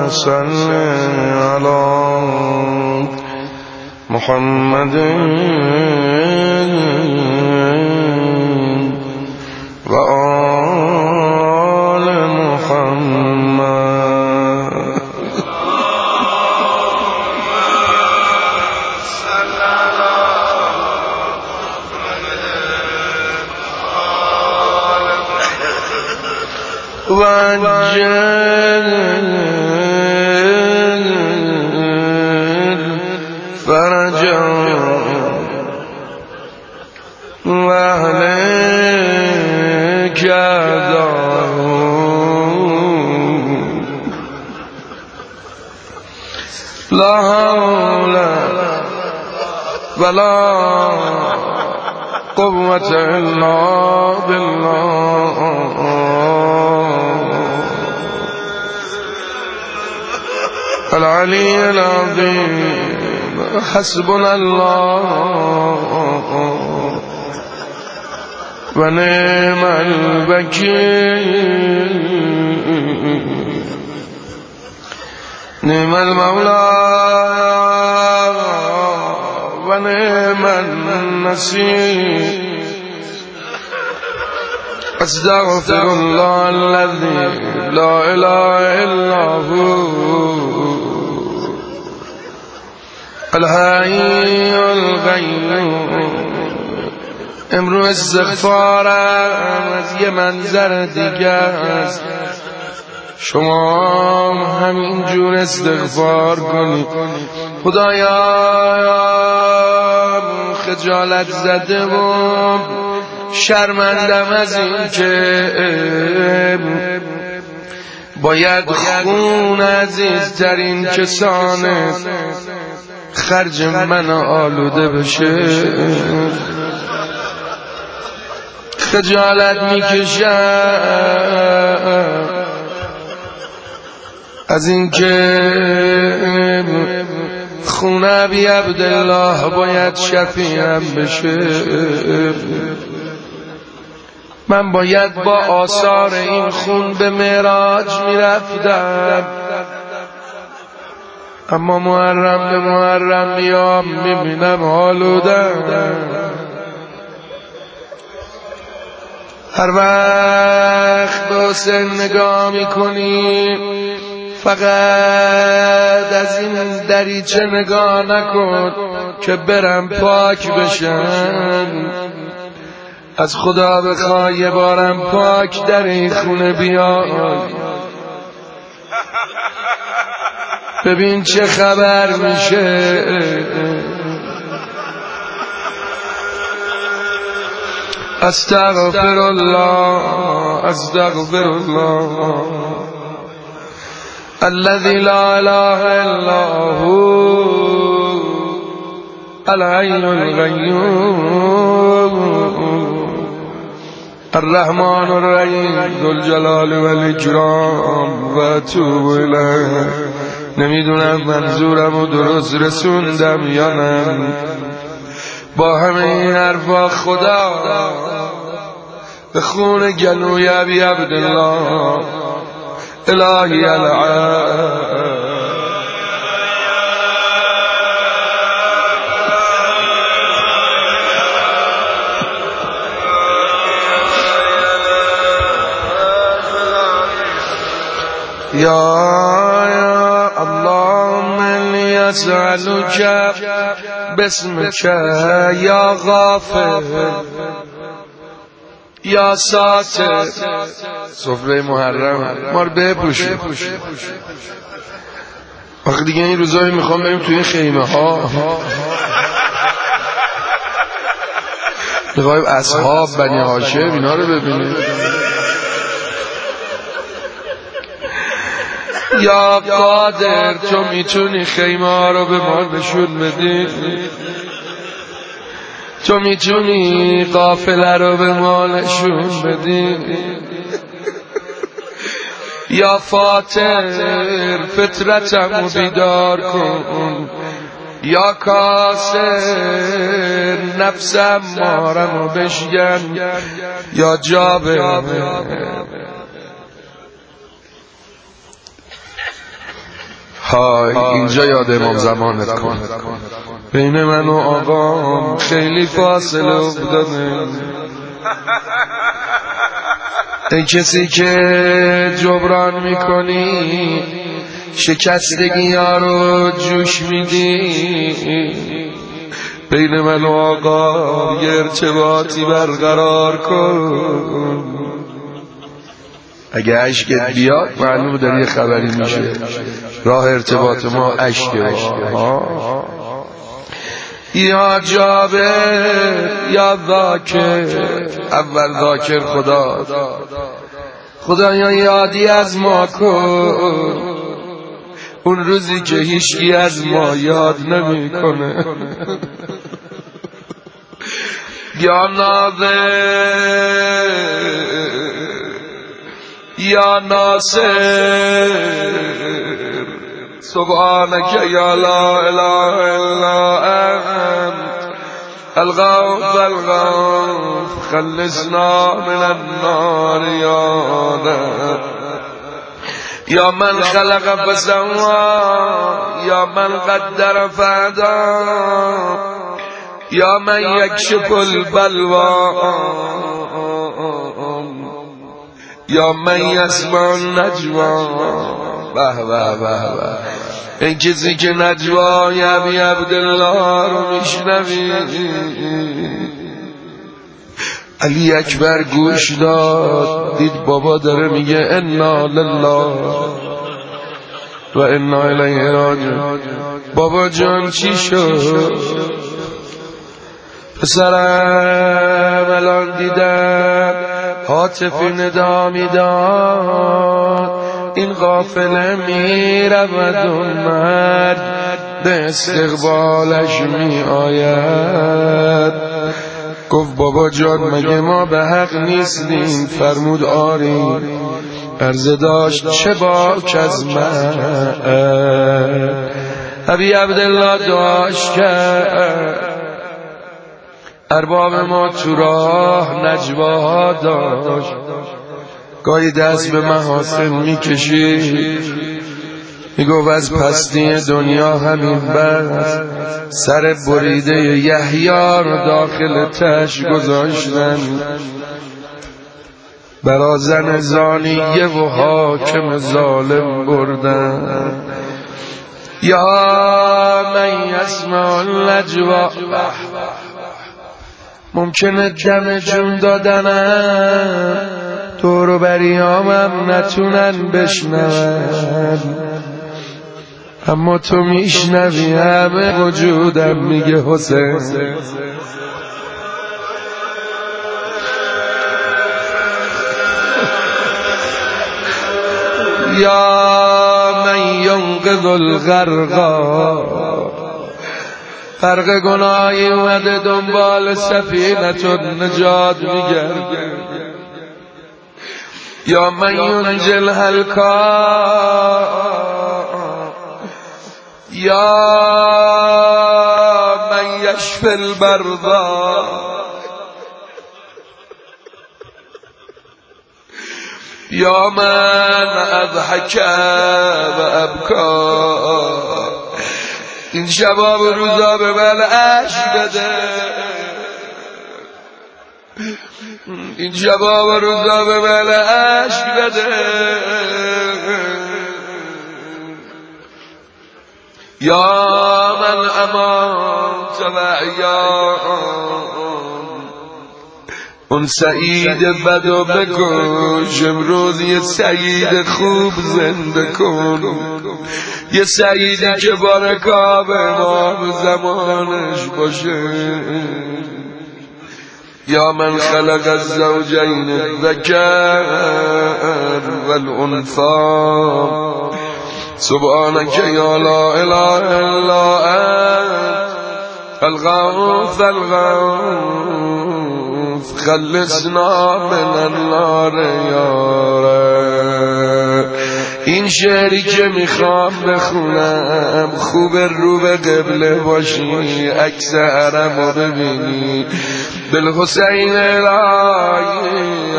صل على محمد و آل محمد. وعجل فرجا وأهلك دارهم لا حول ولا قوة إلا بالله. العلي العظيم. حسبنا الله ونعم الوكيل. نعم المولى ونعم النصير. أستغفر الله الذي لا إله إلا هو الحي القیوم. امروز استغفارم از یه منظر دیگه است. شما همین جور استغفار کنید. خدایا خجالت زده و شرمندم از این که باید خون عزیزترین کسانت خرج من آلوده بشه. خجالت میکشم از این که خون ابی عبدالله باید شفیعم بشه. من باید با آثار این خون به معراج میرفتم، اما محرم به محرم میام میبینم آلودم. هر وقت به حسین نگاه میکنی فقط از این دریچه نگاه نکن که برم پاک بشم. از خدا بخوای یه بارم پاک در این خونه بیای، ببین چه خبر میشه. استغفر الله استغفر الله الذي لا اله الا هو الحي القيوم الرحمن الرحیم ذو الجلال والاکرام و اتوب الیه. نمیدونم منظورمو درست رسوندم یا نه. با همه این حرفا خدا به خون گلوی ابی عبدالله الهی العالم یا اللهم انی اسألک باسمک یا غافر یا ساتر. سفره محرم ما رو بپوشید. آخه دیگه این روزایی میخوام بریم توی خیمه ها، میخوایم اصحاب بنی هاشم اینا رو ببینیم. یا قادر تو میتونی خیمه ها رو به ما نشون بدی، تو میتونی قافله رو به ما نشون بدی. یا فاطر فطرتمو بیدار کن، یا کاسر نفسم مارمو بشکن، یا جابر های اینجا یاد امام زمانت کن، بین من و آقام خیلی فاصله افتاده. ای کسی که جبران میکنی شکستگی ها رو جوش میدی، بین من و آقا یه ارتباطی برقرار کن. اگه عشقت بیاد معلوم داری یه خبری میشه. راه ارتباط ما عشقه. یا جابر یا ذاکر، اول ذاکر خدایا یادی از ما کن، اون روزی که هیچکی از ما یاد نمیکنه. یا ناظر یا ناصر، سبحانك یا لا اله الا انت الغوث الغوث خلصنا من النار یا رب. یا من خلق فسوا یا من قدر فهدی یا من یکشف البلوا یا من یسمع النجوا. به به به به، این کسی که نجوای ابی عبدالله رو میشنوی. علی اکبر گوش داد، دید بابا داره میگه انا لله و انا الیه راجعون. بابا جان چی شد؟ پسرم الان دیدم هاتفی ندا میداد، این قافله میرود و مرد به استقبالش می آید. گفت بابا جان مگه ما به حق نیستیم؟ فرمود آری. عرضه داشت چه باک از من. ابی عبدالله داشت کرد، ارباب ما تو راه نجواها داشت، گاهی دست به محاسن میکشید، میگفت از پستی دنیا همین بس، سر بریده یحیی رو داخل تش گذاشتن، برا زن زانیه و حاکم ظالم بردن. یا من یسمع النجوا، ممکنه دم جون دادنم دور بریامم نتونن بشنون، اما تو میشنوی، همه وجودم میگه حسین. یا من ینقذ الغرقا، غرق گناهی اومده دنبال سفینه نجات میگرده. یا من ینجی الهلکا، یا من یشفی البردا، یا من اضحک و ابکا. این شباب روزا به من عشق بده، این شباب روزا به من عشق بده. یا من امات و احیان، اون سعید بدو بکش، امروز یه سعید خوب زنده کن، یه سعیدی که بارکاب امام زمانش باشه. یا من خلق الزوجین الذکر والانثی، سبحانك یا لا اله الا انت الغوث الغوث خلصنا من النار یا رب. این شعری که میخوام بخونم خوب رو به قبله باشی، عکس حرم رو ببینی، بالحسین الهی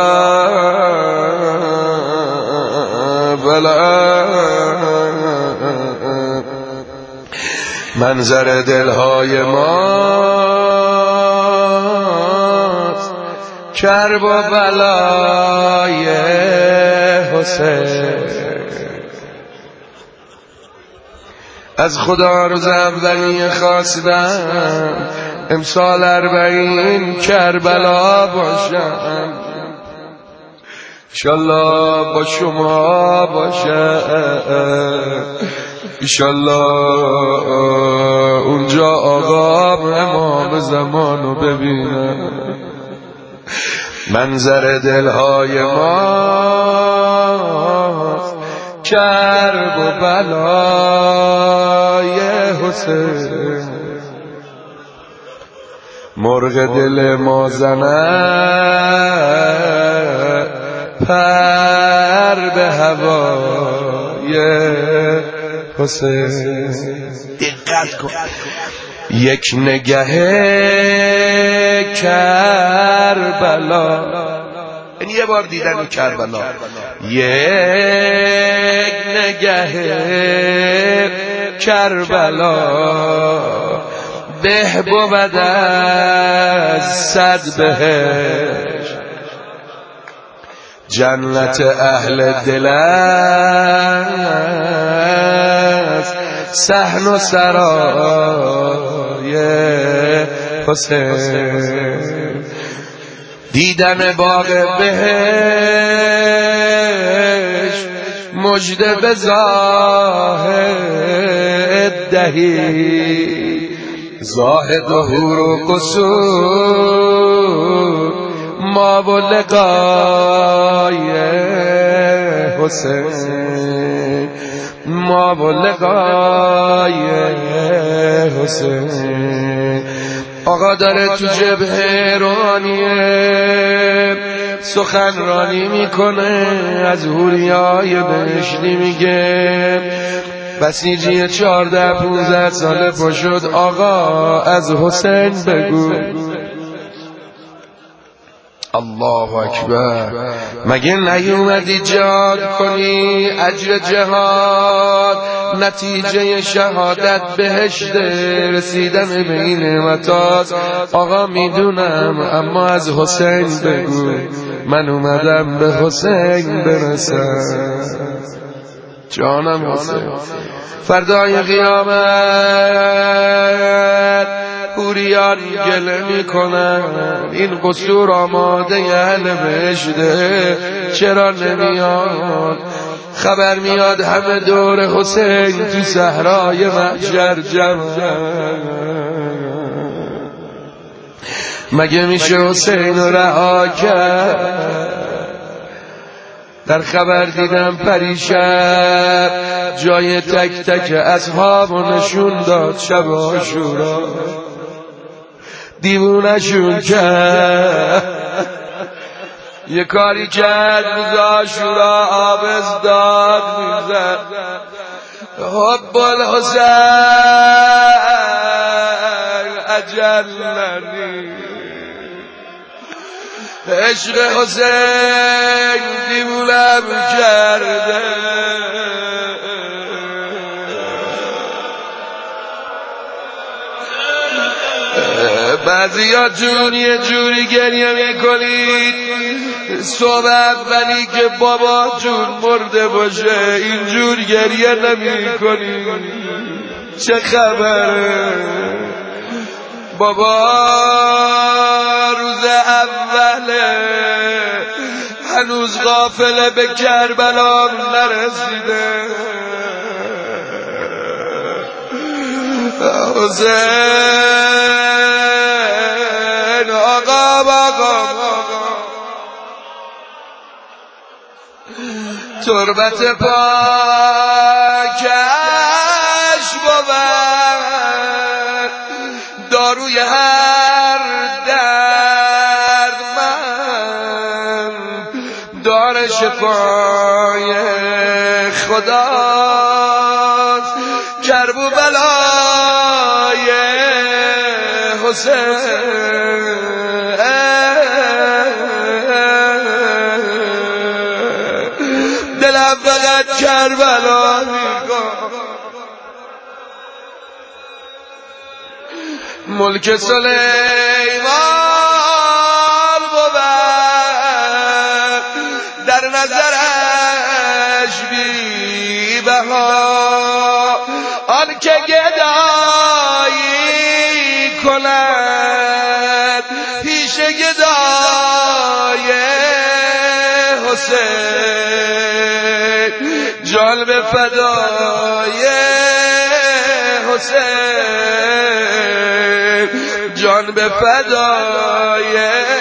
العب العب منظر دلهای ماست کرب و بلای حسین. از خدا روز اولی خواستم امسال 40 کربلا باشم، انشالله با شما باشم، انشالله اونجا آقا امام زمانو ببینم. منظر دلهای ما کرب و بلای حسین. مرغ دل ما زند پر به هوای حسین. دقت کن، یک نگه کربلا، یعنی یه بار دیدن کربلا، یک نگه کربلا به بود از 100 بهشت. جنت اهل دل است صحن و سرای حسین. دیدن باغ بهشت مژده به زاهد دهی، زاهد و حور و قصور ما و لقای حسین، ما و لقای حسین. آقا داره تو جبهه رانیه سخنرانی میکنه، از حوریای بهشتی میگه. بسیجی 14-15 ساله پا شد، آقا از حسین بگو. الله اکبر. مگه نیومدی جهاد کنی؟ اجر جهاد نتیجه شهادت بهشت، رسیدن به این نعمتات. آقا میدونم، اما از حسین بگو، من اومدم به حسین برسم. جانم حسین. فردای قیامت حوریان گله میکنن، این قصور آماده اهل بهشته، چرا نمیاد؟ خبر میاد همه دور حسین تو صحرای محشر جمع. مگه میشه حسین رو رها کرد؟ در خبر دیدم پریشب جای تک تک اصحاب و نشون داد شب عاشورا، دیوونشون کرد. یه کاری کرد روز عاشورا آبز داد میزد، حب الحسین اجلنی، عشق حسین دیوونم کرده. بعضی ها یه جوری گریه میکنید صبح اولی که بابا جون مرده باشه، اینجور گریه نمی کنید. چه خبره؟ بابا روز اوله هنوز غافله به کربلا نرسیده. حسین آقا تربت پاکش بود داروی هر درد، من دار شفای خداست، کرب و بلای حسین. دلم فقط کربلا میگم، ملک سلیمان بود در نظرش بی بها، آن که گدایی کند پیش گدای حسین، جان به فدای حسین، جان به فدای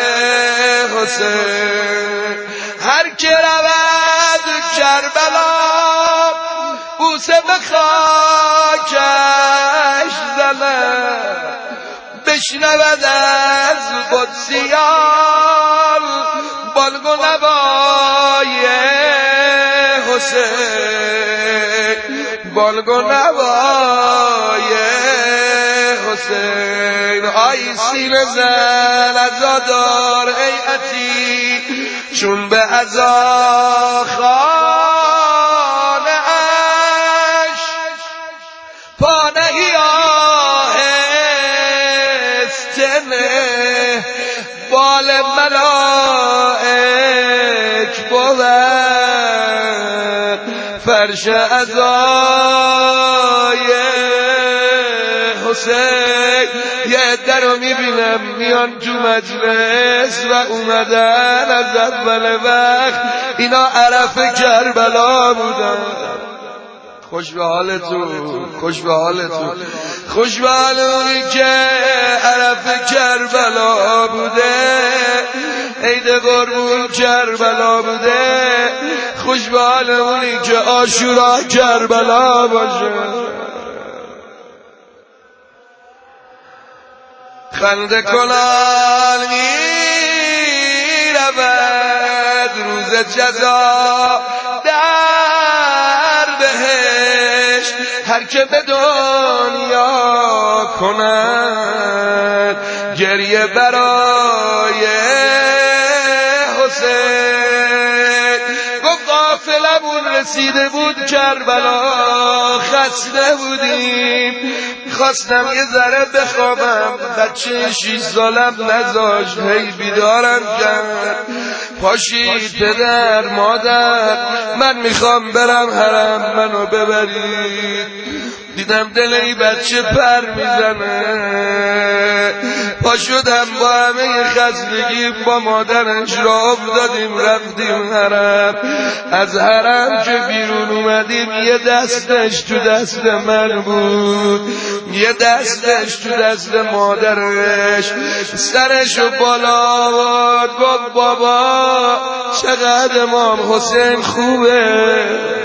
حسین. هر که رود کربلا بوسه به خاکش زند، بشنود از قدسیان بانگ و نوای حسین، بانگ و نوای حسین. آی سینه زن عزادار ای عتیق، چون به عزا خانه اش پا نهی آهسته نه، بال ملائک بود فرش عزای حسین. یه در رو میبینم میان تو مجلس و اومدن از اول وقت، اینا عرف کربلا بودن. خوش به حالتون، خوش به حالتون، خوش به حالونی که عرف کربلا بوده، عید قربون کربلا بوده. خوش به حالونی که عاشورا کربلا باشه. خنده کنان میرود روز جزا در بهشت، هر که به دنیا کند گریه برای حسین. گفت قافلمون رسیده بود کربلا، خسته بودیم، خواستم یه ذره بخوابم، بچه 6 سالم نذاشت، هی بیدارم کرد. پاشید پدر مادر من میخوام برم حرم، منو ببرید. دیدم دل ای بچه پر میزنه، پا شدم با همه خستگی با مادرش را افتادیم رفتیم حرم. از حرم که بیرون اومدیم یه دستش تو دست من بود، یه دستش تو دست مادرش. سرشو بالا آورد گفت بابا چقدر امام حسین خوبه.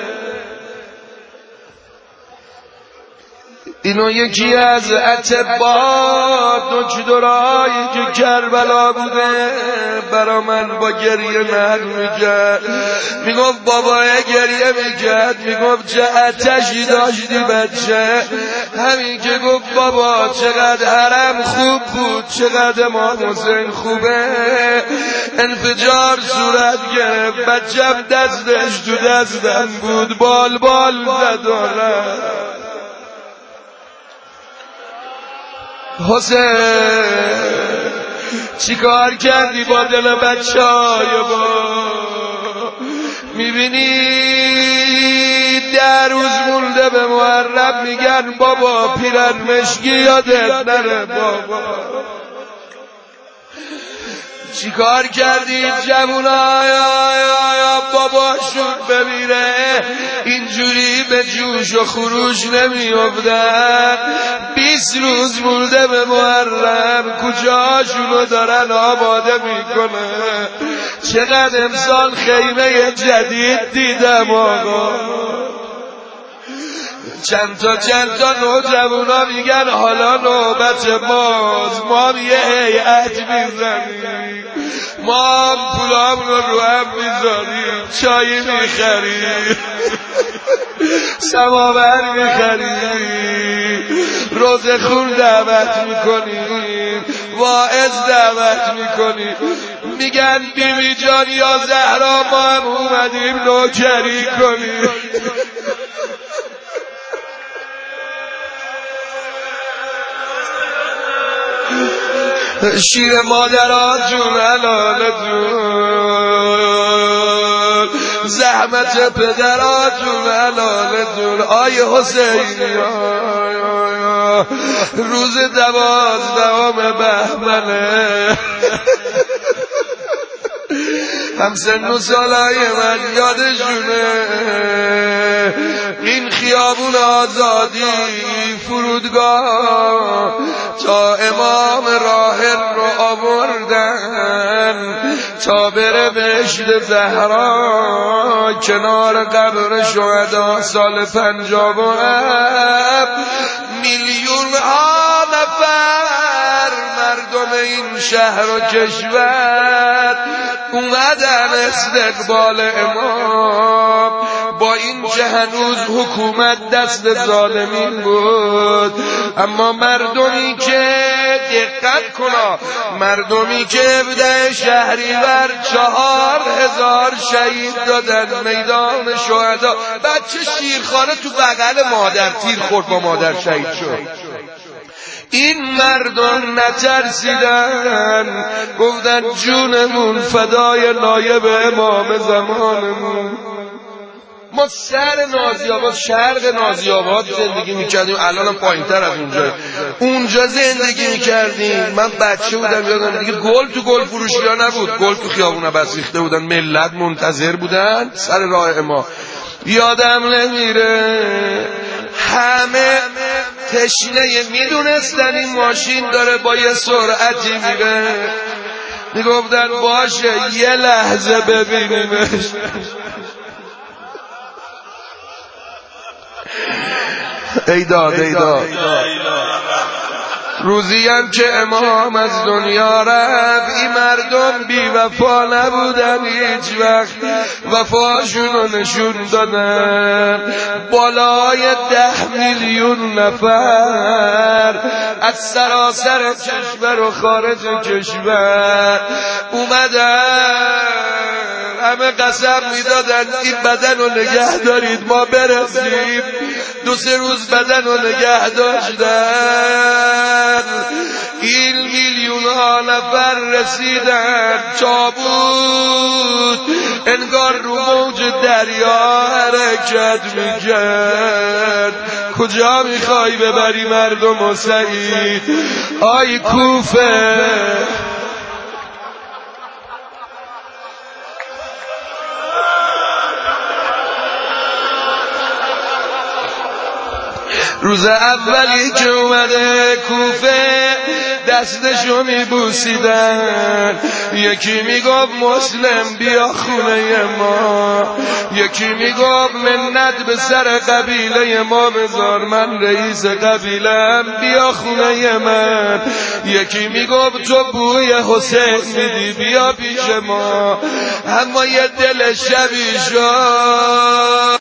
اینو یکی از اتباع دکترایی که کربلا بوده برا من با گریه نقل میکرد. میگفت بابا گریه میکرد، میگفت چه آتشی داشتی بچه. همین که گفت بابا چقدر حرم خوب بود، چقدر امام حسین خوبه، انفجار صورت گرفت. بچم دستش تو دستم بود، بال بال زد و رفت. حسین چی کار کردی با دل بچه های ما؟ میبینی 10 روز مونده به محرم، میگن بابا پیرن مشکی یادت نره بابا. چی کار کردی جوونای باباشون بمیره اینجوری به جوش و خروش نمیافتن؟ 20 روز مونده به محرم، کجاشونو دارن آماده میکنه. چقدر امسال خیمه جدید دیدم آقا. چند تا نوجوانا میگن حالا نوبت ماست، ما یه هیئت میزنیم، ما پولام رو هم میذاریم، چای میخریم، سماور میخریم، روزه خون دعوت میکنیم، واعظ دعوت میکنیم. میگن بیبی جان یا زهرا ما هم اومدیم نوکری کنیم. شیر مادرات جون حلال جون، زحمت پدرات جون حلال جون. آی حسینی روز 12 بهمنه همسن و سالای من یادشونه این خیابون آزادی فرودگاه تا امام راحل رو آوردن تا بره بهشت زهرا کنار قبر شهدا. سال 57 میلیون ها نفر مردم این شهر و کشور اومدن استقبال امام، با این که هنوز حکومت دست ظالمین بود. اما مردمی که دقت کنا، مردمی که 17 شهریور 4000 شهید دادن میدان شهدا. بچه شیرخانه تو بغل مادر تیر خورد با مادر شهید شد. این مردم نترسیدن، گفتن جونمون فدای نایب امام زمانمون. ما سر نازی‌آباد، شرق نازی‌آباد زندگی میکردیم، الانم پایین‌تر از اونجا زندگی میکردیم. من بچه بودم یادم دیگه گل تو گل فروشی ها نبود، گل تو خیابونا بس ریخته بودن، ملت منتظر بودن سر راه ما. یادم نمیره همه تشنه میدونستن این ماشین داره با یه سرعتی میره، میگفتن باشه یه لحظه ببینیمش. ایداد روزی هم که امام از دنیا رفت این مردم بی وفا نبودن، هیچ وقت وفاشون رو نشون دادن. بالای 10 میلیون نفر از سراسر کشور و خارج کشور اومدن، همه قسم میدادن این بدن رو نگه دارید ما برسیم. 2-3 روز بدن رو نگه داشتن. این میلیون ها نفر رسیدن، تابوت انگار رو موج دریا حرکت میکرد. کجا میخوای ببری مردم و سعید؟ آی کوفه روز اولی که اومده کوفه دستشو میبوسیدن، یکی میگفت مسلم بیا خونه ما، یکی میگفت منت به سر قبیله ما بذار من رئیس قبیله‌ام بیا خونه من، یکی میگفت تو بوی حسین میدی بیا پیش ما. اما یه دل شبی شد